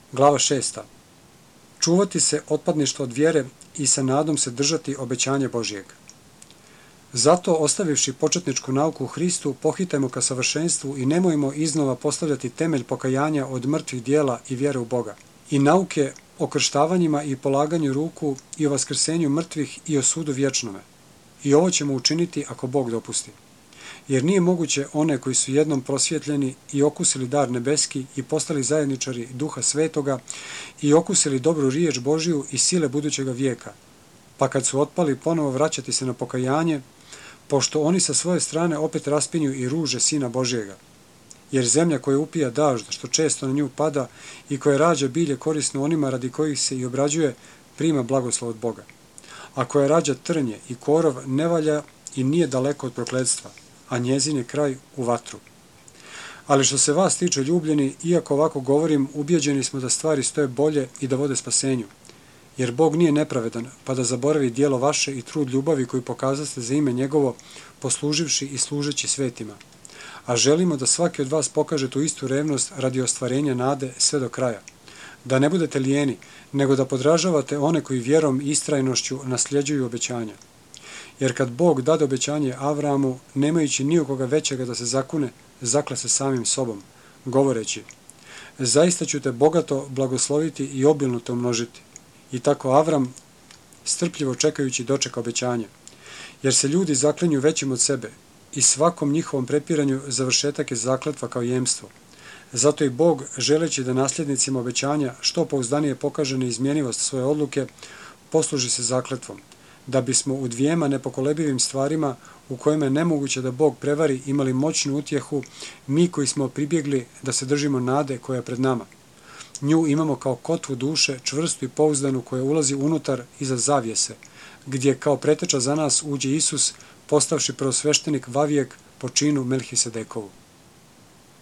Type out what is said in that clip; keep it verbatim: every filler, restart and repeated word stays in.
Glava šesta. Čuvati se otpadništva od vjere i sa nadom se držati obećanja Božijeg. Zato, ostavivši početničku nauku u Hristu, pohitajmo ka savršenstvu i nemojmo iznova postavljati temelj pokajanja od mrtvih dijela i vjere u Boga. I nauke o krštavanjima i polaganju ruku i o vaskrsenju mrtvih i o sudu vječnome. I ovo ćemo učiniti ako Bog dopusti. Jer nije moguće one koji su jednom prosvjetljeni i okusili dar nebeski i postali zajedničari Duha Svetoga i okusili dobru riječ Božiju i sile budućega vijeka, pa kad su otpali ponovo vraćati se na pokajanje, pošto oni sa svoje strane opet raspinju i ruže Sina Božijega. Jer zemlja koja upija dažd, što često na nju pada, i koja rađa bilje korisno onima radi kojih se i obrađuje, prima blagoslov od Boga. A koja rađa trnje i korov, ne valja i nije daleko od prokletstva, a njezin je kraj u vatru. Ali što se vas tiče, ljubljeni, iako ovako govorim, ubjeđeni smo da stvari stoje bolje i da vode spasenju. Jer Bog nije nepravedan, pa da zaboravi dijelo vaše i trud ljubavi koju pokazaste za ime njegovo, posluživši i služeći svetima. A želimo da svaki od vas pokaže tu istu revnost radi ostvarenja nade sve do kraja. Da ne budete lijeni, nego da podražavate one koji vjerom i istrajnošću nasljeđuju obećanja. Jer kad Bog dade obećanje Avramu, nemajući nijukoga većega da se zakune, zakle se samim sobom, govoreći: zaista ću te bogato blagosloviti i obilno te umnožiti. I tako Avram, strpljivo čekajući, dočeka obećanja. Jer se ljudi zaklinju većim od sebe i svakom njihovom prepiranju završetak je zakletva kao jemstvo. Zato i Bog, želeći da nasljednicima obećanja što pouzdanije pokaže neizmjenivost svoje odluke, posluži se zakletvom, da bismo u dvijema nepokolebivim stvarima u kojima je nemoguće da Bog prevari imali moćnu utjehu, mi koji smo pribjegli da se držimo nade koja je pred nama. Nju imamo kao kotvu duše, čvrstu i pouzdanu, koja ulazi unutar iza zavjese, gdje kao preteča za nas uđe Isus, postavši prvosveštenik vavijek po činu Melhisedekovu.